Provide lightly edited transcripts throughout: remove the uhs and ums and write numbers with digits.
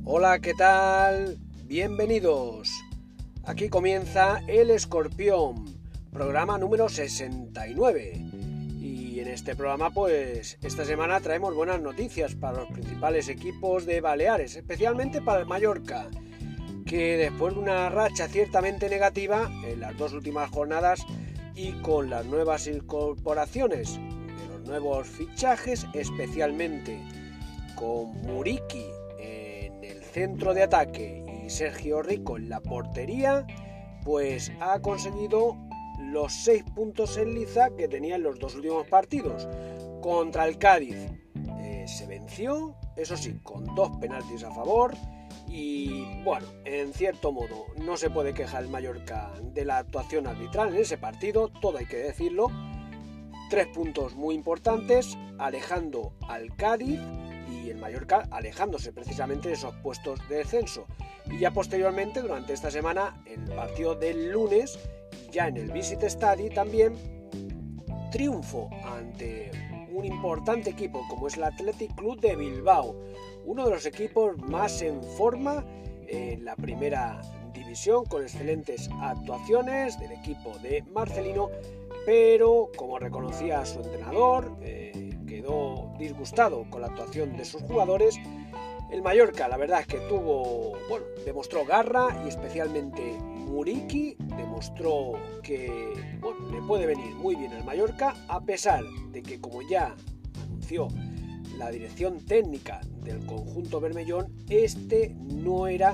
Hola, ¿qué tal? Bienvenidos. Aquí comienza El Escorpión, programa número 69. Y en este programa, pues, esta semana traemos buenas noticias para los principales equipos de Baleares, especialmente para el Mallorca, que después de una racha ciertamente negativa en las dos últimas jornadas y con las nuevas incorporaciones de los nuevos fichajes, especialmente con Muriqui en el centro de ataque y Sergio Rico en la portería, pues ha conseguido los 6 puntos en liza que tenía en los dos últimos partidos. Contra el Cádiz se venció, eso sí, con 2 penaltis a favor. Y bueno, en cierto modo no se puede quejar el Mallorca de la actuación arbitral en ese partido, todo hay que decirlo. 3 puntos muy importantes, alejando al Cádiz y el Mallorca alejándose precisamente de esos puestos de descenso. Y ya posteriormente, durante esta semana, el partido del lunes, ya en el Visit Stadi también, triunfo ante un importante equipo como es el Athletic Club de Bilbao, uno de los equipos más en forma en la primera división, con excelentes actuaciones del equipo de Marcelino, pero como reconocía su entrenador, quedó disgustado con la actuación de sus jugadores. El Mallorca, la verdad es que demostró garra, y especialmente Muriqui demostró que le puede venir muy bien al Mallorca, a pesar de que, como ya anunció la dirección técnica del conjunto bermellón, este no era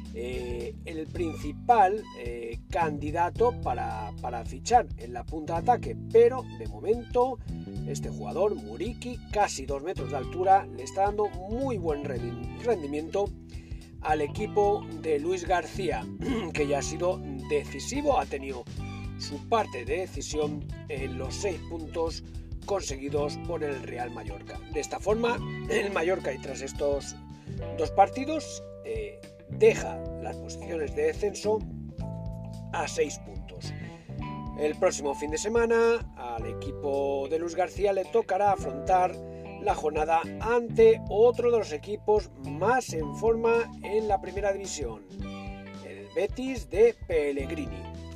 el principal candidato para fichar en la punta de ataque, pero de momento este jugador, Muriqui, casi 2 metros de altura, le está dando muy buen rendimiento al equipo de Luis García, que ya ha sido decisivo, ha tenido su parte de decisión en los 6 puntos conseguidos por el Real Mallorca. De esta forma, el Mallorca, y tras estos 2 partidos, deja las posiciones de descenso a 6 puntos. El próximo fin de semana al equipo de Luis García le tocará afrontar la jornada ante otro de los equipos más en forma en la primera división, el Betis de Pellegrini.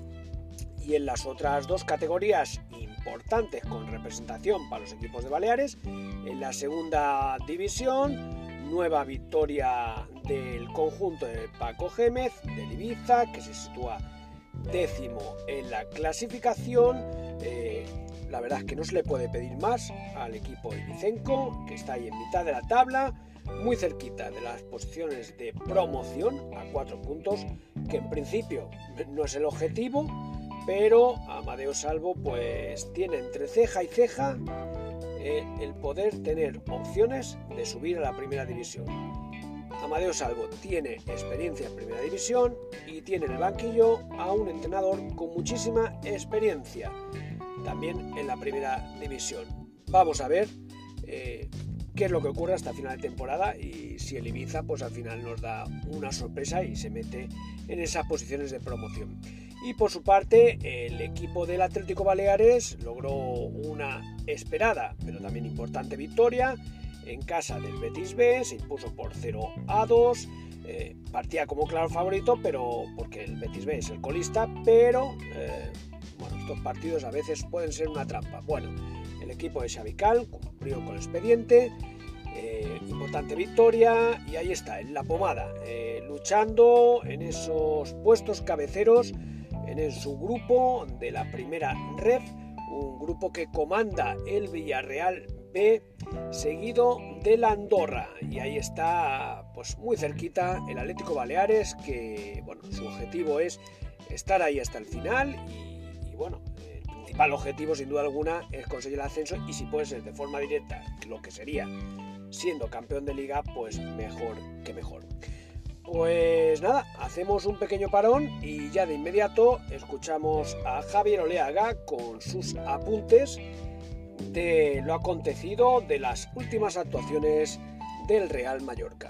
Y en las otras 2 categorías importantes con representación para los equipos de Baleares, en la segunda división, nueva victoria del conjunto de Paco Gémez del Ibiza, que se sitúa 10º en la clasificación. La verdad es que no se le puede pedir más al equipo ibicenco, que está ahí en mitad de la tabla, muy cerquita de las posiciones de promoción, a 4 puntos, que en principio no es el objetivo, pero Amadeo Salvo pues tiene entre ceja y ceja el poder tener opciones de subir a la primera división. Amadeo Salvo tiene experiencia en primera división y tiene en el banquillo a un entrenador con muchísima experiencia también en la primera división. Vamos a ver qué es lo que ocurre hasta final de temporada, y si el Ibiza pues al final nos da una sorpresa y se mete en esas posiciones de promoción. Y por su parte, el equipo del Atlético Baleares logró una esperada pero también importante victoria en casa del Betis B, se impuso por 0-2, partía como claro favorito, pero porque el Betis B es el colista, pero estos partidos a veces pueden ser una trampa. Bueno, el equipo de Xavi Cal cumplió con el expediente, importante victoria, y ahí está, en la pomada, luchando en esos puestos cabeceros en su grupo de la primera ref, un grupo que comanda el Villarreal B, seguido de la Andorra, y ahí está pues muy cerquita el Atlético Baleares, que su objetivo es estar ahí hasta el final, y el principal objetivo sin duda alguna es conseguir el ascenso, y si puede ser de forma directa, lo que sería siendo campeón de liga, pues mejor que mejor. Pues nada, hacemos un pequeño parón y ya de inmediato escuchamos a Javier Oleaga con sus apuntes de lo acontecido, de las últimas actuaciones del Real Mallorca.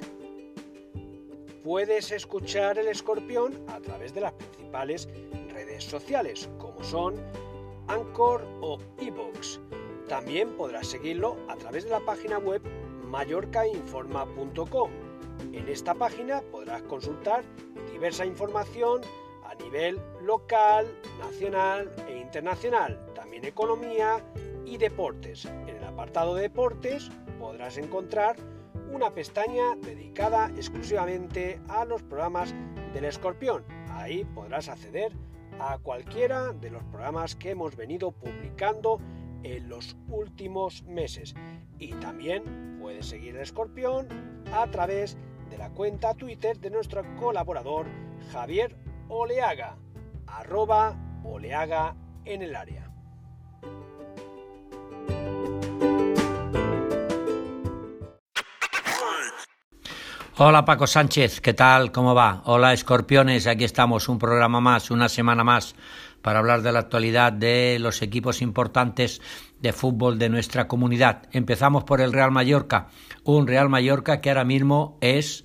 Puedes escuchar El Escorpión a través de las principales redes redes sociales, como son Anchor o iVoox. También podrás seguirlo a través de la página web mallorcainforma.com. En esta página podrás consultar diversa información a nivel local, nacional e internacional, también economía y deportes. En el apartado de deportes podrás encontrar una pestaña dedicada exclusivamente a los programas del Escorpión. Ahí podrás acceder a cualquiera de los programas que hemos venido publicando en los últimos meses. Y también puedes seguir el Escorpión a través de la cuenta Twitter de nuestro colaborador Javier Oleaga, @Oleaga en el área. Hola Paco Sánchez, ¿qué tal? ¿Cómo va? Hola Escorpiones, aquí estamos, un programa más, una semana más, para hablar de la actualidad de los equipos importantes de fútbol de nuestra comunidad. Empezamos por el Real Mallorca, un Real Mallorca que ahora mismo es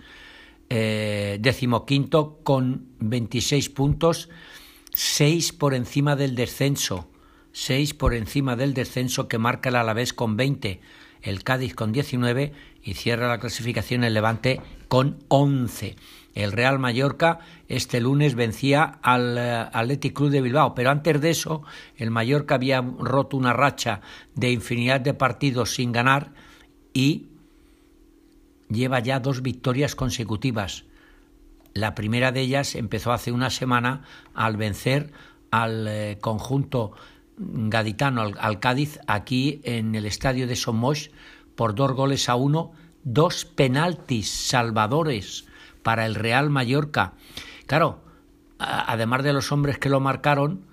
15º con 26 puntos, 6 por encima del descenso, 6 por encima del descenso que marca el Alavés con 20, el Cádiz con 19 y cierra la clasificación el Levante con 11. El Real Mallorca este lunes vencía al Athletic Club de Bilbao, pero antes de eso el Mallorca había roto una racha de infinidad de partidos sin ganar y lleva ya 2 victorias consecutivas. La primera de ellas empezó hace una semana al vencer al conjunto gaditano, al Cádiz, aquí en el estadio de Somos por 2-1, 2 penaltis salvadores para el Real Mallorca. Claro, además de los hombres que lo marcaron,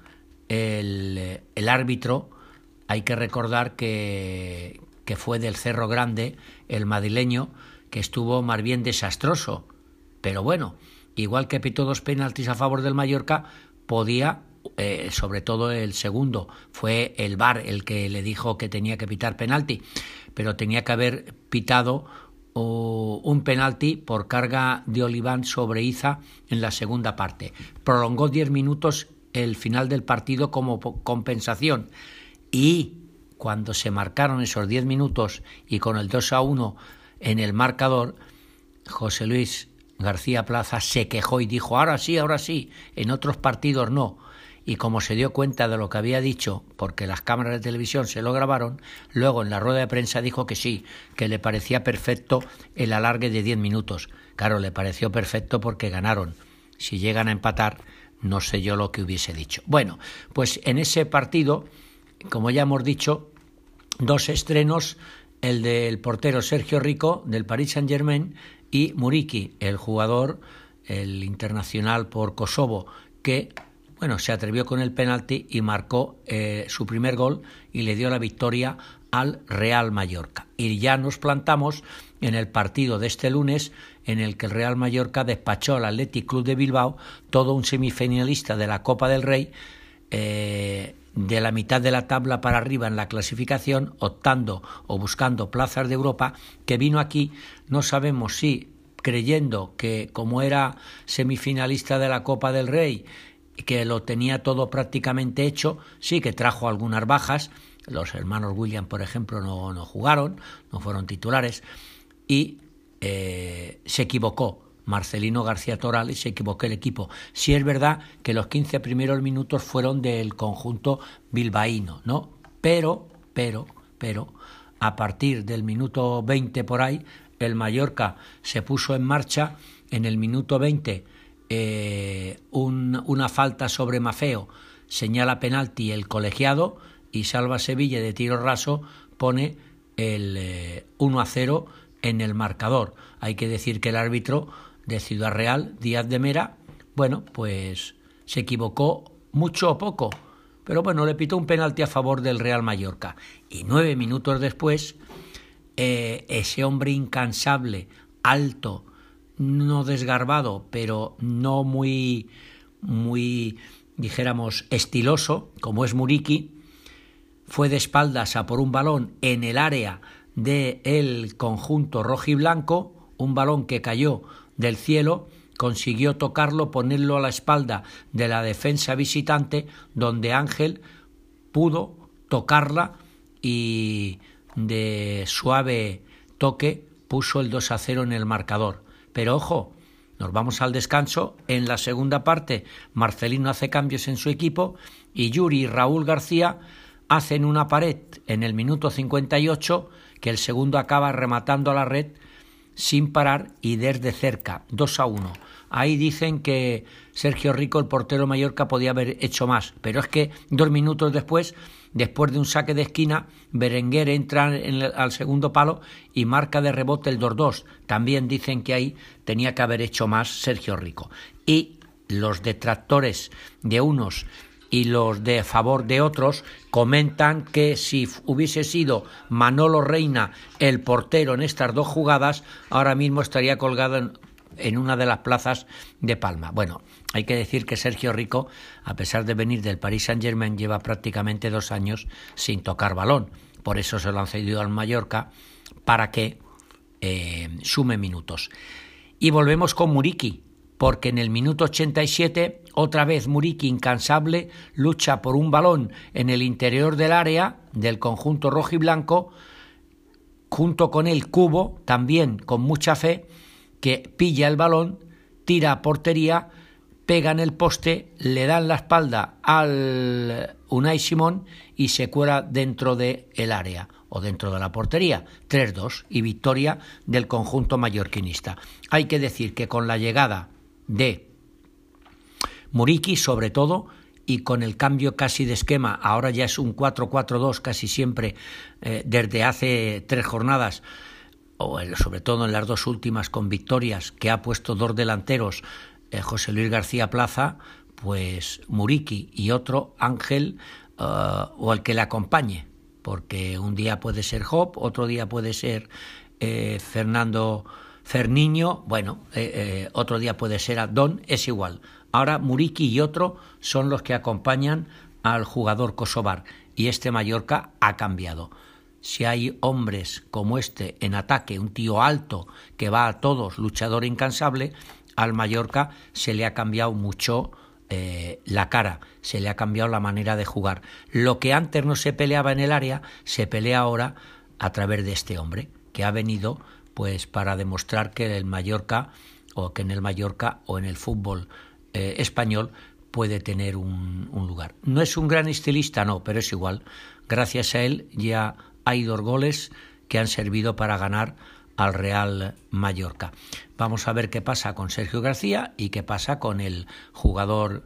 el árbitro, hay que recordar que fue del Cerro Grande, el madrileño, que estuvo más bien desastroso. Pero bueno, igual que pitó 2 penaltis a favor del Mallorca, podía, sobre todo el segundo, fue el VAR el que le dijo que tenía que pitar penalti, pero tenía que haber pitado un penalti por carga de Oliván sobre Iza en la segunda parte. Prolongó 10 minutos el final del partido como compensación, y cuando se marcaron esos 10 minutos y con el 2-1 en el marcador, José Luis García Plaza se quejó y dijo: ahora sí, en otros partidos no. Y como se dio cuenta de lo que había dicho, porque las cámaras de televisión se lo grabaron, luego en la rueda de prensa dijo que sí, que le parecía perfecto el alargue de 10 minutos. Claro, le pareció perfecto porque ganaron. Si llegan a empatar, no sé yo lo que hubiese dicho. Bueno, pues en ese partido, como ya hemos dicho, 2 estrenos: el del portero Sergio Rico del Paris Saint-Germain y Muriqi, el jugador, el internacional por Kosovo, que se atrevió con el penalti y marcó su primer gol y le dio la victoria al Real Mallorca. Y ya nos plantamos en el partido de este lunes, en el que el Real Mallorca despachó al Athletic Club de Bilbao, todo un semifinalista de la Copa del Rey, de la mitad de la tabla para arriba en la clasificación, optando o buscando plazas de Europa, que vino aquí, no sabemos si creyendo que como era semifinalista de la Copa del Rey, que lo tenía todo prácticamente hecho, sí que trajo algunas bajas. Los hermanos William, por ejemplo, no jugaron, no fueron titulares, y se equivocó Marcelino García Toral y se equivocó el equipo. Sí es verdad que los 15 primeros minutos fueron del conjunto bilbaíno, ¿no? Pero, a partir del minuto 20 por ahí, el Mallorca se puso en marcha. En el minuto 20, una falta sobre Mafeo, señala penalti el colegiado, y Salva Sevilla de tiro raso pone el 1-0 en el marcador. Hay que decir que el árbitro de Ciudad Real, Díaz de Mera, pues se equivocó mucho o poco, pero le pitó un penalti a favor del Real Mallorca. Y 9 minutos después, ese hombre incansable, alto, no desgarbado, pero no muy, dijéramos, estiloso, como es Muriqi, fue de espaldas a por un balón en el área del conjunto rojiblanco, un balón que cayó del cielo, consiguió tocarlo, ponerlo a la espalda de la defensa visitante, donde Ángel pudo tocarla y de suave toque puso el 2-0 en el marcador. Pero ojo, nos vamos al descanso. En la segunda parte Marcelino hace cambios en su equipo y Yuri y Raúl García hacen una pared en el minuto 58 que el segundo acaba rematando a la red sin parar y desde cerca, 2-1. Ahí dicen que Sergio Rico, el portero Mallorca, podía haber hecho más, pero es que 2 minutos después de un saque de esquina, Berenguer entra al segundo palo y marca de rebote el 2-2. También dicen que ahí tenía que haber hecho más Sergio Rico. Y los detractores de unos y los de favor de otros comentan que si hubiese sido Manolo Reina el portero en estas 2 jugadas, ahora mismo estaría colgado en una de las plazas de Palma. Bueno, hay que decir que Sergio Rico, a pesar de venir del Paris Saint-Germain, lleva prácticamente 2 años sin tocar balón. Por eso se lo han cedido al Mallorca, para que sume minutos. Y volvemos con Muriqui, porque en el minuto 87, otra vez Muriqui, incansable, lucha por un balón en el interior del área del conjunto rojiblanco, junto con el Cubo, también con mucha fe, que pilla el balón, tira a portería, pega en el poste, le dan la espalda al Unai Simón y se cuela dentro del área o dentro de la portería. 3-2 y victoria del conjunto mallorquinista. Hay que decir que con la llegada de Muriqui, sobre todo, y con el cambio casi de esquema, ahora ya es un 4-4-2 casi siempre, desde hace 3 jornadas, sobre todo en las 2 últimas con victorias, que ha puesto 2 delanteros, José Luis García Plaza, pues Muriqui y otro Ángel, o el que le acompañe, porque un día puede ser Job, otro día puede ser Ferniño, bueno, otro día puede ser Adón, es igual. Ahora Muriqui y otro son los que acompañan al jugador kosovar, y este Mallorca ha cambiado. Si hay hombres como este en ataque, un tío alto que va a todos, luchador incansable, al Mallorca se le ha cambiado mucho la cara, se le ha cambiado la manera de jugar. Lo que antes no se peleaba en el área, se pelea ahora a través de este hombre, que ha venido pues para demostrar que en el Mallorca o en el fútbol español puede tener un lugar. No es un gran estilista, no, pero es igual. Gracias a él ya hay 2 goles que han servido para ganar al Real Mallorca. Vamos a ver qué pasa con Sergio García y qué pasa con el jugador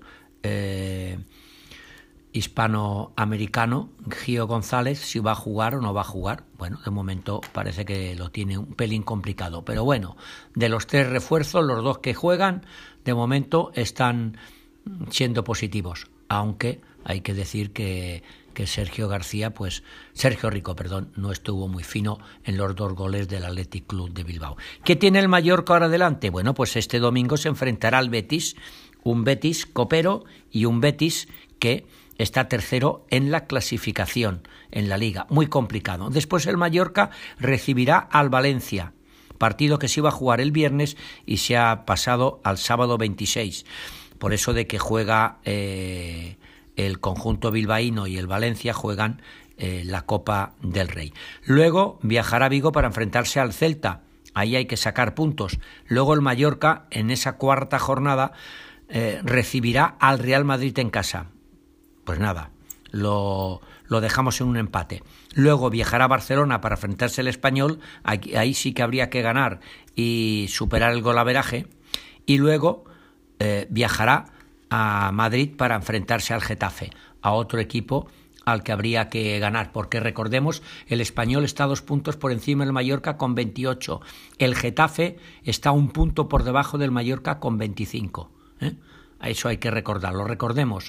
hispanoamericano Gio González, si va a jugar o no va a jugar. Bueno, de momento parece que lo tiene un pelín complicado, pero bueno, de los 3 refuerzos, los 2 que juegan, de momento están siendo positivos, aunque hay que decir que Sergio Rico, no estuvo muy fino en los 2 goles del Athletic Club de Bilbao. ¿Qué tiene el Mallorca ahora adelante? Bueno, pues este domingo se enfrentará al Betis, un Betis copero y un Betis que está tercero en la clasificación en la Liga, muy complicado. Después el Mallorca recibirá al Valencia, partido que se iba a jugar el viernes y se ha pasado al sábado 26, por eso de que juega el conjunto bilbaíno y el Valencia juegan la Copa del Rey. Luego viajará a Vigo para enfrentarse al Celta, ahí hay que sacar puntos. Luego el Mallorca en esa 4ª jornada recibirá al Real Madrid en casa. Pues nada, lo dejamos en un empate. Luego viajará a Barcelona para enfrentarse al Español, ahí sí que habría que ganar y superar el golaveraje. Y luego viajará a Madrid para enfrentarse al Getafe, a otro equipo al que habría que ganar, porque recordemos, el Español está 2 puntos por encima del Mallorca con 28, el Getafe está 1 punto por debajo del Mallorca con 25, A eso hay que recordarlo. Recordemos,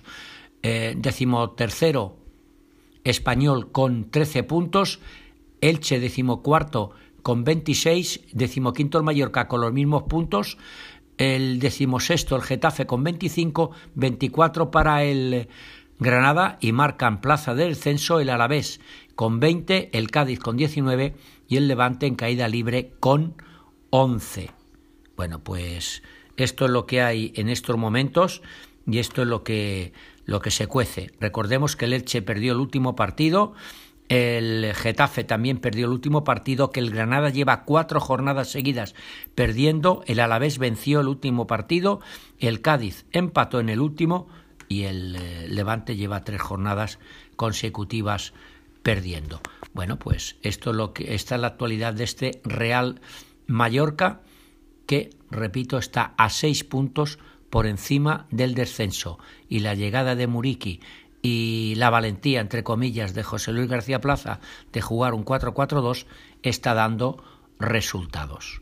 13º Español con 13 puntos, Elche 14º con 26, 15º el Mallorca con los mismos puntos, el 16º el Getafe con 25, 24 para el Granada y marcan plaza de descenso el Alavés con 20, el Cádiz con 19 y el Levante en caída libre con 11. Bueno, pues Esto es lo que hay en estos momentos y esto es lo que se cuece. Recordemos que el Elche perdió el último partido, el Getafe también perdió el último partido, que el Granada lleva 4 jornadas seguidas perdiendo, el Alavés venció el último partido, el Cádiz empató en el último y el Levante lleva 3 jornadas consecutivas perdiendo. Bueno, pues esta es la actualidad de este Real Mallorca, que, repito, está a 6 puntos por encima del descenso, y la llegada de Muriqui y la valentía, entre comillas, de José Luis García Plaza de jugar un 4-4-2 está dando resultados.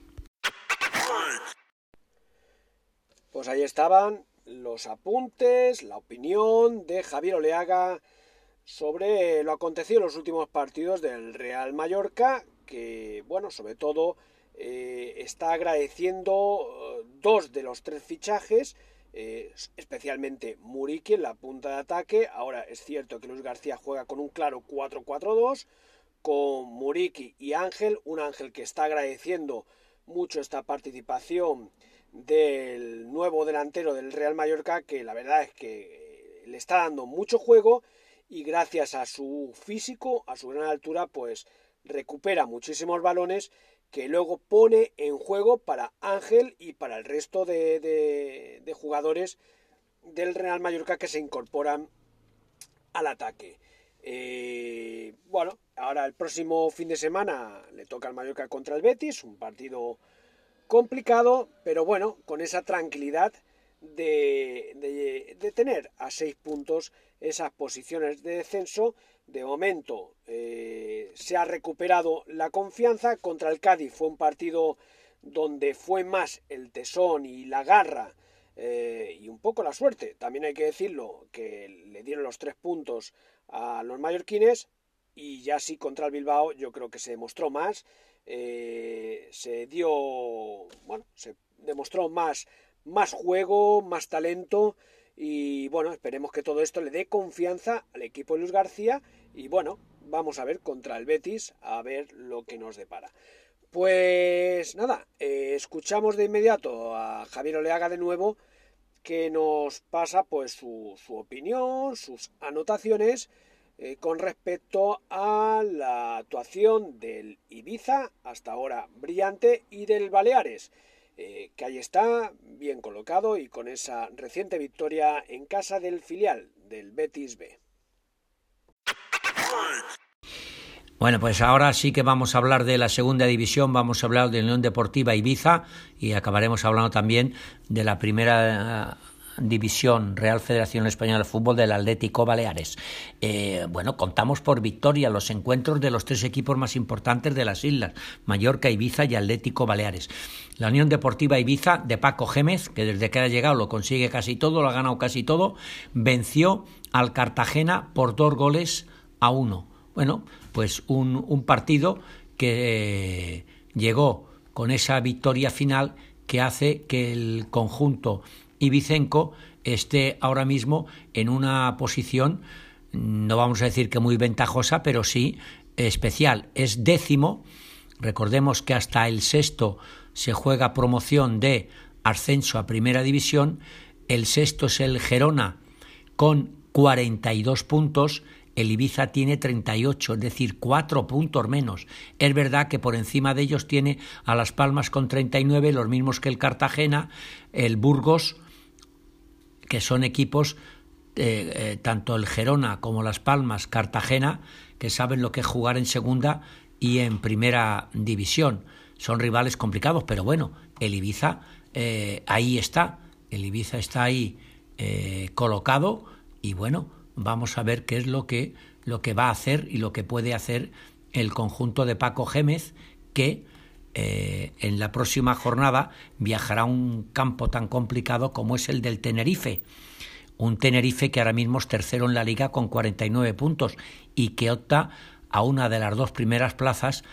Pues ahí estaban los apuntes, la opinión de Javier Oleaga sobre lo acontecido en los últimos partidos del Real Mallorca, que, bueno, sobre todo está agradeciendo 2 de los 3 fichajes, especialmente Muriqui en la punta de ataque. Ahora es cierto que Luis García juega con un claro 4-4-2, con Muriqui y Ángel, un Ángel que está agradeciendo mucho esta participación del nuevo delantero del Real Mallorca, que la verdad es que le está dando mucho juego, y gracias a su físico, a su gran altura, pues recupera muchísimos balones que luego pone en juego para Ángel y para el resto de jugadores del Real Mallorca que se incorporan al ataque. Bueno, ahora el próximo fin de semana le toca al Mallorca contra el Betis, un partido complicado, pero bueno, con esa tranquilidad de tener a 6 puntos esas posiciones de descenso. De momento se ha recuperado la confianza. Contra el Cádiz fue un partido donde fue más el tesón y la garra y un poco la suerte, también hay que decirlo, que le dieron los 3 puntos a los mallorquines, y ya sí contra el Bilbao yo creo que se demostró más, se demostró más juego, más talento, y bueno, esperemos que todo esto le dé confianza al equipo de Luis García, y bueno, vamos a ver contra el Betis, a ver lo que nos depara. Pues nada, escuchamos de inmediato a Javier Oleaga de nuevo, que nos pasa pues su opinión, sus anotaciones con respecto a la actuación del Ibiza, hasta ahora brillante, y del Baleares, que ahí está, bien colocado y con esa reciente victoria en casa del filial del Betis B. Bueno, pues ahora sí que vamos a hablar de la segunda división, vamos a hablar de Unión Deportiva Ibiza y acabaremos hablando también de la primera división Real Federación Española de Fútbol del Atlético Baleares. Bueno, contamos por victoria los encuentros de los 3 equipos más importantes de las islas, Mallorca, Ibiza y Atlético Baleares. La Unión Deportiva Ibiza de Paco Gémez, que desde que ha llegado lo consigue casi todo, lo ha ganado casi todo, venció al Cartagena por 2-1. Bueno, pues un partido que llegó con esa victoria final que hace que el conjunto ibicenco esté ahora mismo en una posición, no vamos a decir que muy ventajosa, pero sí especial. Es 10º, recordemos que hasta el 6º se juega promoción de ascenso a primera división, el 6º es el Gerona con 42 puntos, el Ibiza tiene 38, es decir, 4 puntos menos. Es verdad que por encima de ellos tiene a Las Palmas con 39, los mismos que el Cartagena, el Burgos, que son equipos, tanto el Gerona como Las Palmas, Cartagena, que saben lo que es jugar en segunda y en primera división. Son rivales complicados, pero bueno, el Ibiza ahí está, el Ibiza está ahí colocado, y bueno, vamos a ver qué es lo que va a hacer y lo que puede hacer el conjunto de Paco Gémez, que en la próxima jornada viajará a un campo tan complicado como es el del Tenerife. Un Tenerife que ahora mismo es tercero en la liga con 49 puntos y que opta a una de las 2 primeras plazas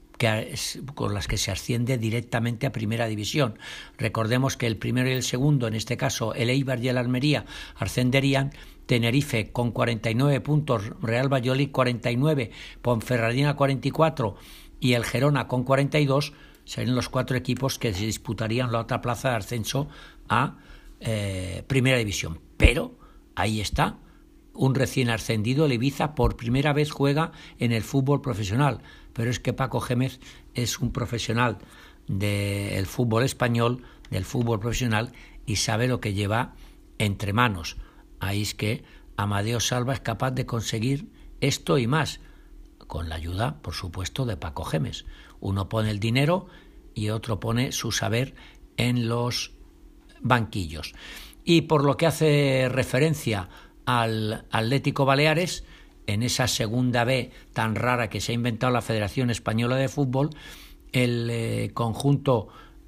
con las que se asciende directamente a primera división. Recordemos que el primero y el segundo, en este caso el Eibar y el Almería, ascenderían. Tenerife con 49 puntos, Real Valladolid 49, Ponferradina 44 y el Gerona con 42 serían los 4 equipos que se disputarían la otra plaza de ascenso a Primera División. Pero ahí está, un recién ascendido, el Ibiza, por primera vez juega en el fútbol profesional. Pero es que Paco Gémez es un profesional del fútbol español, del fútbol profesional, y sabe lo que lleva entre manos. Ahí es que Amadeo Salva es capaz de conseguir esto y más, con la ayuda, por supuesto, de Paco Gémez. Uno pone el dinero y otro pone su saber en los banquillos. Y por lo que hace referencia al Atlético Baleares, en esa segunda B tan rara que se ha inventado la Federación Española de Fútbol, el conjunto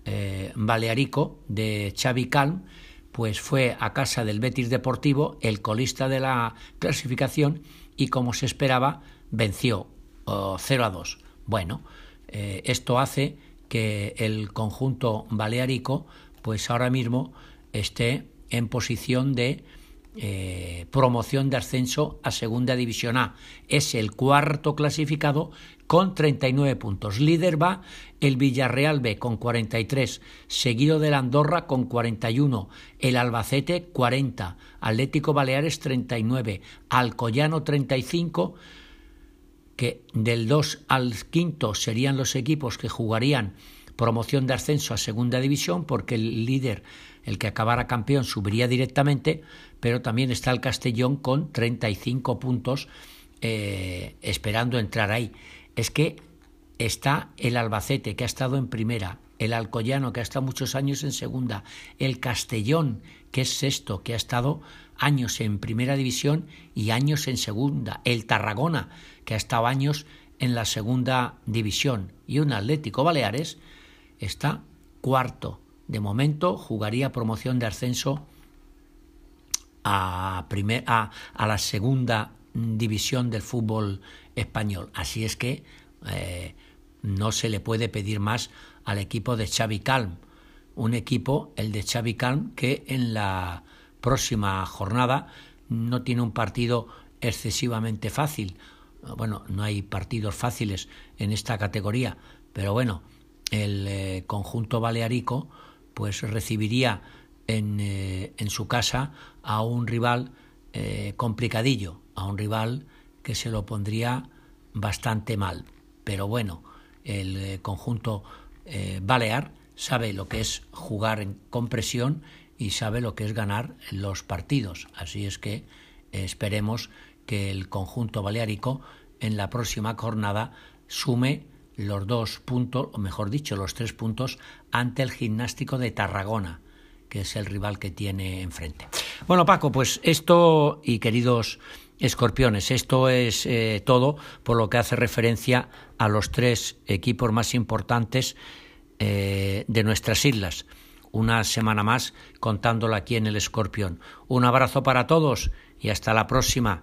balearico de Xavi Calm pues fue a casa del Betis Deportivo, el colista de la clasificación, y como se esperaba venció 0-2. Bueno, esto hace que el conjunto balearico pues ahora mismo esté en posición de promoción de ascenso a Segunda División A. Es el 4º clasificado con 39 puntos. Líder va el Villarreal B con 43, seguido del Andorra con 41, el Albacete 40, Atlético Baleares 39, Alcoyano 35, que del 2 al 5 serían los equipos que jugarían promoción de ascenso a Segunda División, porque el líder, el que acabara campeón, subiría directamente, pero también está el Castellón con 35 puntos esperando entrar ahí. Es que está el Albacete, que ha estado en primera, el Alcoyano, que ha estado muchos años en segunda, el Castellón, que es sexto, que ha estado años en primera división y años en segunda, el Tarragona, que ha estado años en la segunda división, y un Atlético Baleares está 4º. De momento jugaría promoción de ascenso a la segunda división del fútbol español. Así es que no se le puede pedir más al equipo de Xavi Calm. Un equipo, el de Xavi Calm, que en la próxima jornada no tiene un partido excesivamente fácil. Bueno, no hay partidos fáciles en esta categoría, pero bueno, el conjunto balearico pues recibiría en su casa a un rival complicadillo, a un rival que se lo pondría bastante mal. Pero bueno, el conjunto balear sabe lo que es jugar con presión y sabe lo que es ganar los partidos. Así es que esperemos que el conjunto baleárico en la próxima jornada sume los 2 puntos, o mejor dicho, los 3 puntos ante el Gimnástico de Tarragona, que es el rival que tiene enfrente. Bueno, Paco, pues esto, y queridos escorpiones, esto es todo por lo que hace referencia a los 3 equipos más importantes de nuestras islas. Una semana más contándolo aquí en el Escorpión. Un abrazo para todos y hasta la próxima.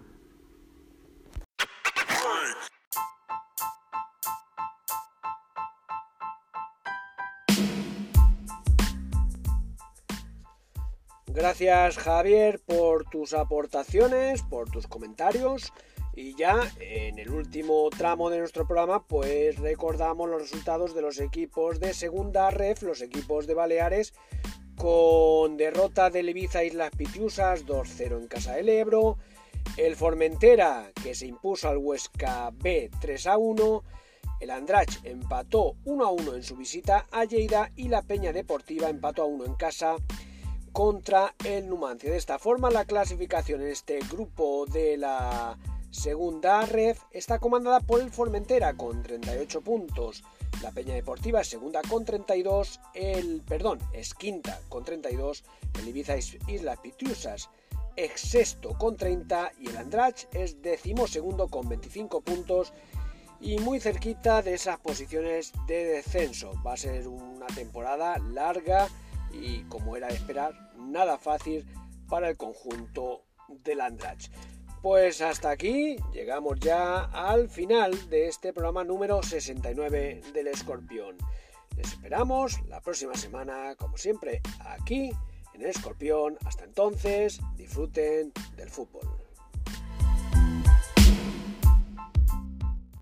Gracias, Javier, por tus aportaciones, por tus comentarios, y ya en el último tramo de nuestro programa pues recordamos los resultados de los equipos de Segunda Ref, los equipos de Baleares, con derrota del Ibiza Islas Pitiusas 2-0 en casa del Ebro, el Formentera, que se impuso al Huesca B 3-1, el Andratx empató 1-1 en su visita a Lleida y la Peña Deportiva empató a 1 en casa contra el Numancia. De esta forma, la clasificación en este grupo de la Segunda Ref está comandada por el Formentera con 38 puntos. La Peña Deportiva es segunda con 32, es quinta con 32, el Ibiza Islas Pitiusas es sexto con 30 y el Andratx es 12º con 25 puntos y muy cerquita de esas posiciones de descenso. Va a ser una temporada larga y, como era de esperar, nada fácil para el conjunto del Andratx. Pues hasta aquí llegamos ya al final de este programa número 69 del Escorpión. Les esperamos la próxima semana, como siempre, aquí en el Escorpión. Hasta entonces, disfruten del fútbol.